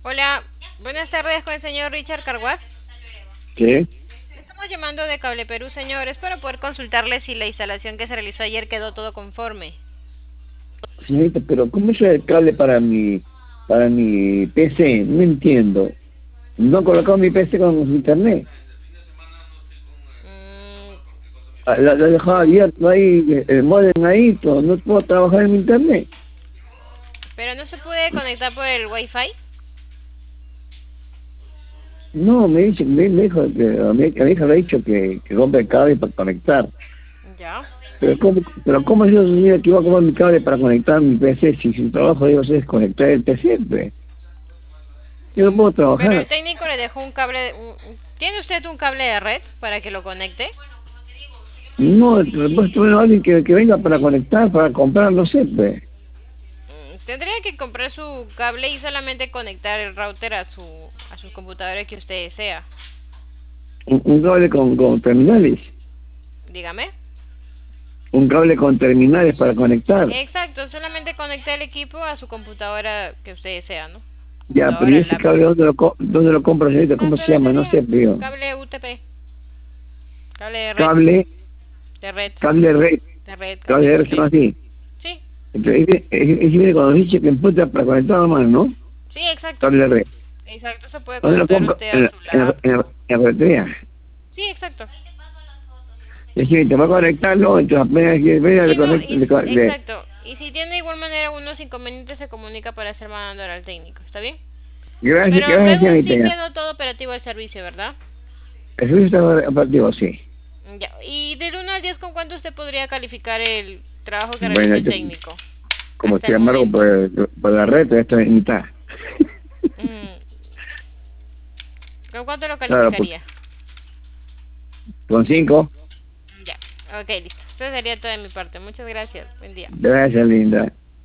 Hola, buenas tardes con el señor Richard Carguaz. Sí, Estamos llamando de Cable Perú, señor. Es para poder consultarle si la instalación que se realizó ayer quedó todo conforme. señorita, pero ¿cómo es el cable para mi PC? No entiendo. No he colocado mi PC con su internet. Mm, La he dejado abierto ahí, el modem ahí, todo. No puedo trabajar en mi internet. pero no se puede conectar por el Wi-Fi. No, me dijo que, a mi hija le ha dicho que compre el cable para conectar. Ya. Pero ¿cómo yo sabía que iba a comprar mi cable para conectar mi PC si su trabajo de ellos es conectar el PC, pues? Yo no puedo Pero el trabajar. técnico le dejó un cable. ¿Tiene usted un cable de red para que lo conecte? No, después tuve alguien que venga para conectar, para comprar, no sé, pues. Tendría que comprar su cable y solamente conectar el router a su computadora que usted desea. Un cable con terminales. Dígame. Un cable con terminales para conectar. Exacto, solamente conecta el equipo a su computadora que usted desea, ¿no? Ya, pero ¿y Computadora, ese laptop. cable dónde lo compro, señorita? La ¿Cómo se llama? No ferretería. sé, pero Cable UTP. Cable de red. cable, De red. cable red, De red, cable cable de de red, se llama red. así. Sí, Entonces, ese viene cuando dice que empuesta para conectar la mano, ¿no? sí, exacto. Cable de red. Exacto, se puede ¿Dónde lo conectar compro? usted a su laptop. En la ferretería. Sí, exacto. Y si te va a conectarlo, entonces apenas que vea, Sí, le no, conecto, exacto. Y si tiene de igual manera unos inconvenientes, se comunica para ser mandador al técnico, ¿está bien? gracias, Pero gracias, luego en sí señorita. quedó todo operativo el servicio, ¿verdad? El servicio está operativo, sí. Ya. Y del 1 al 10, ¿con cuánto usted podría calificar el trabajo que realizó Bueno, el técnico? como Hasta estoy el amargo momento. por la red, esto es mitad. Mm, ¿Con cuánto lo Claro, porque calificaría? con 5, Ya. Ok, listo. Esto sería todo de mi parte. Muchas gracias. Buen día. gracias, linda.